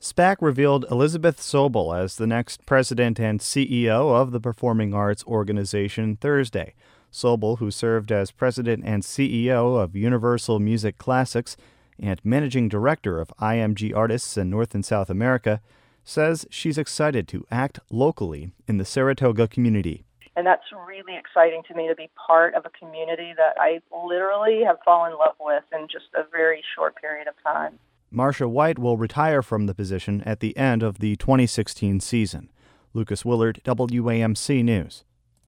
SPAC revealed Elizabeth Sobel as the next president and CEO of the performing arts organization Thursday. Sobel, who served as president and CEO of Universal Music Classics and managing director of IMG Artists in North and South America, says she's excited to act locally in the Saratoga community. And that's really exciting to me, to be part of a community that I literally have fallen in love with in just a very short period of time. Marcia White will retire from the position at the end of the 2016 season. Lucas Willard, WAMC News.